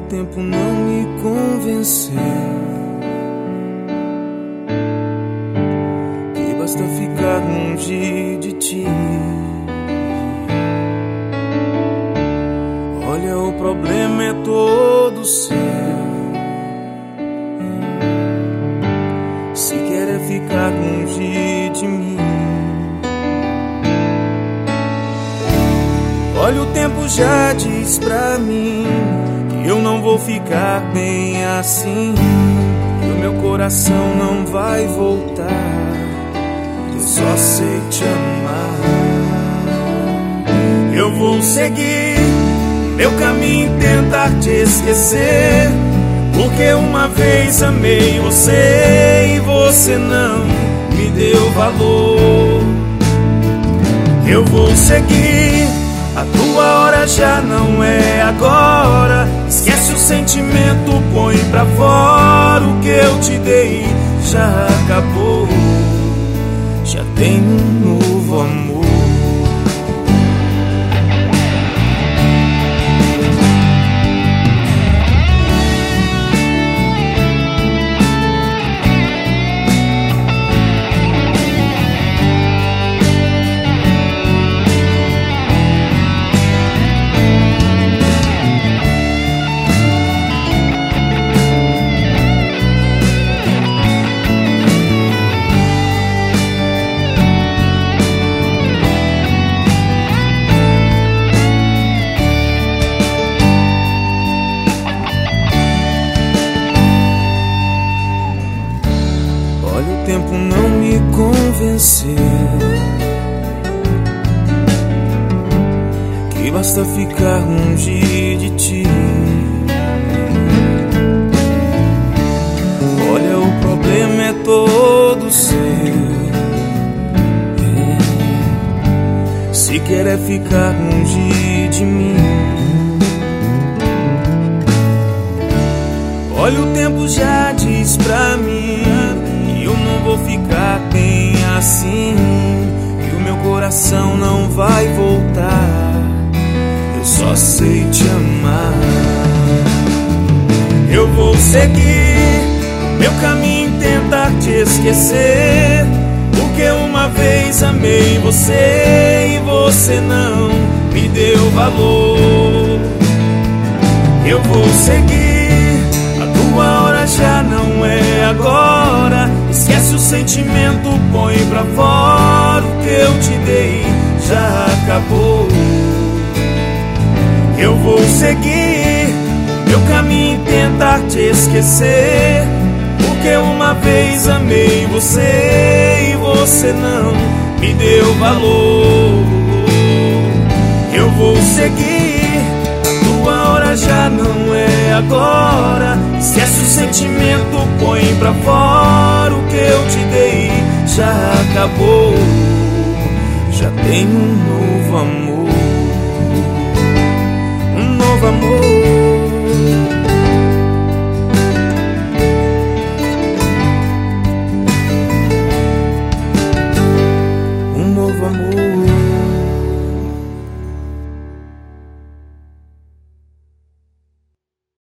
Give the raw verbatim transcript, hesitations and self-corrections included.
tempo não me convenceu que basta ficar longe de ti. Olha, o problema é todo seu. Se quer é ficar longe de mim. Olha, o tempo já diz pra mim que eu não vou ficar bem assim, que o meu coração não vai voltar. Eu só sei te amar. Eu vou seguir meu caminho e tentar te esquecer, porque uma vez amei você e você não me deu valor. Eu vou seguir, a tua hora já não é agora. Esquece o sentimento, põe pra fora. O que eu te dei já acabou. Já tem um novo amor. O tempo não me convenceu que basta ficar longe de ti. Olha, o problema é todo seu. Se quer é ficar longe de mim. Olha, o tempo já diz pra mim que eu não vou ficar bem assim, que o meu coração não vai voltar. Eu só sei te amar. Eu vou seguir meu caminho e tentar te esquecer, porque uma vez amei você e você não me deu valor. Eu vou seguir, a tua hora já não é agora. Esquece o sentimento, põe pra fora. O que eu te dei já acabou. Eu vou seguir meu caminho e tentar te esquecer, porque uma vez amei você e você não me deu valor. Eu vou seguir, a tua hora já não é agora. Esquece o sentimento, põe pra fora. O que eu te dei já acabou. Já tem um novo amor.